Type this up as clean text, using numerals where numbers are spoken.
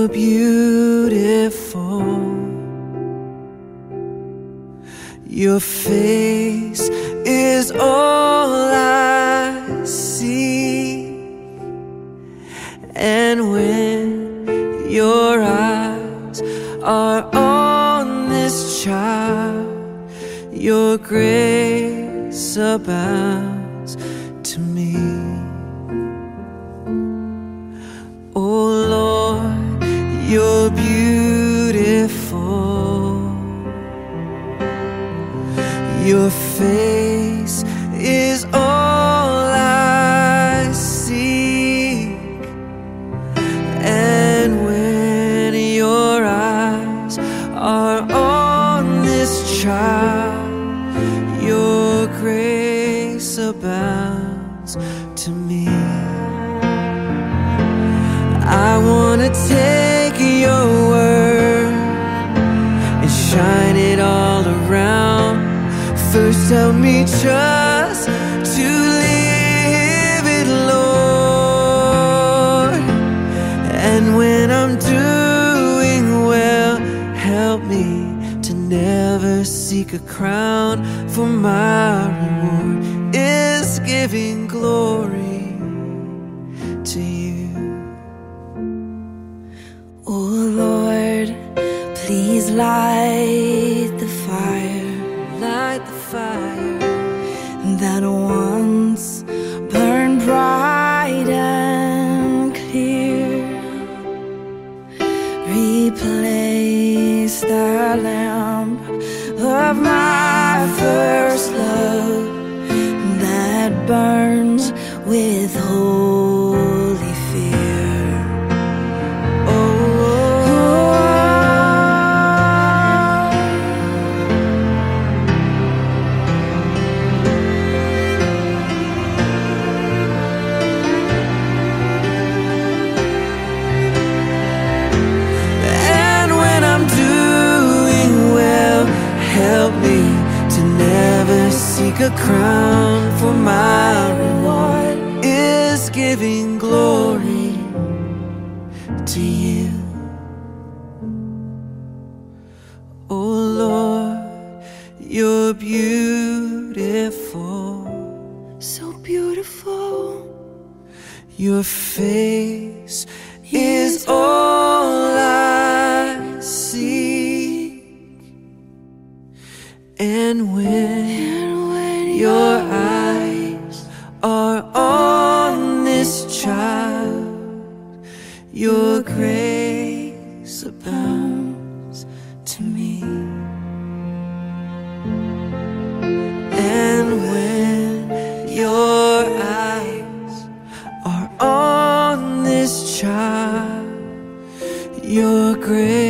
you're beautiful. Your face is all I see, and when your eyes are on this child, your grace abounds to me. Oh Lord, you're beautiful. Your face is all I seek, and when your eyes are on this child, your grace abounds to me. I want to take your word and shine it all around. First help me just to live it, Lord. And when I'm doing well, help me to never seek a crown, for my reward is giving glory to you. Oh Lord, please light the fire, light the fire that once burned bright and clear. Replace the lamp of my first love that burns with holy fear. Help me to never seek a crown, for my reward is giving glory to you. Oh Lord, you're beautiful, so beautiful. Your face is all I see, and when your eyes are on this child, your grace abounds to me. And when your eyes are on this child, your grace